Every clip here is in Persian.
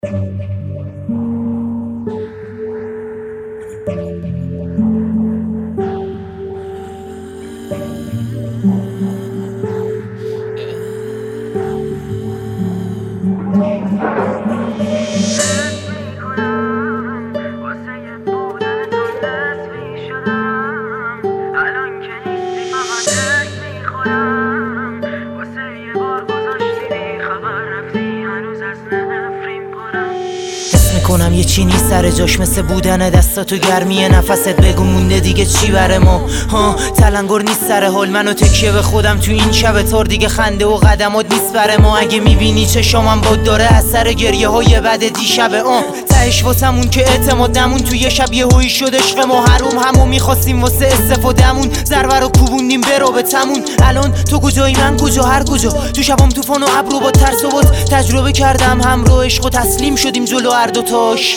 کنم یه چینی سر جاش مثل بودن دستاتو گرمی نفست بگو مونده دیگه چی بره ما تلنگر نیست سر حال منو تکیه به خودم تو این شب تار دیگه خنده و قدمات نیست بره ما اگه میبینی چشامم باد داره اثر گریه های بعد دیشبه تهش واسمون که اعتماد نمون تو یه شب یه هویی شد عشق ما حروم همو میخواستیم واسه استفادهمون ضربه رو کوبوندیم به رابطمون الان تو کجایی من کجا هر کجا تو شبام طوفان و ابر و با ترس و باد تجربه کردم همراه عشق و تسلیم شدیم جلو هر دوتاش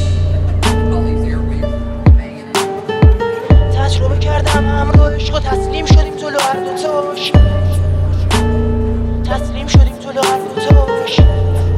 تجربه کردم همراه عشق و تسلیم شدیم جلو هر دوتاش تسلیم شدیم جلو هر دوتاش